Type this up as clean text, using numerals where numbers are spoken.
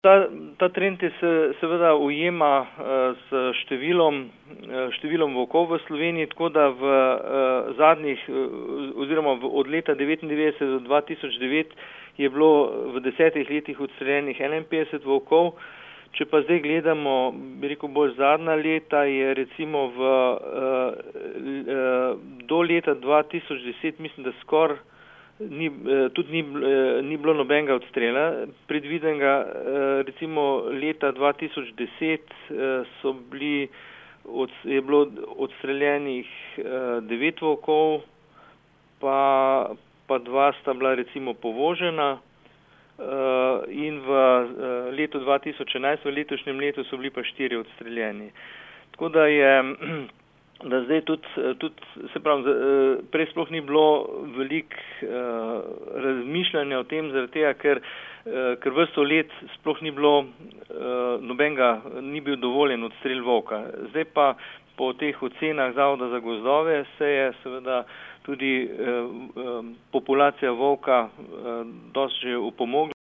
Ta trend je seveda ujema s številom volkov v Sloveniji, tako da v zadnjih oziroma od leta 1999 do 2009 je bilo v 10 letih odstreljenih 51 volkov. Če pa zdaj gledamo, bi rekel, bolj zadnja leta, je recimo do leta 2010, mislim, da skoraj ni bilo nobenega odstrela predvidenega. Recimo leta 2010 je bilo odstreljenih 9 volkov, pa 2 sta bila recimo povožena, in v letu 2011, v letošnjem letu, so bili pa 4 odstreljeni. Tako da zdaj tudi se pravi, prej sploh ni bilo veliko razmišljanja o tem, zaradi tega, ker vrsto let sploh ni bilo ni bil dovoljen odstrel volka. Zdaj pa po teh ocenah Zavoda za gozdove se je seveda tudi populacija volka dosti že opomogla.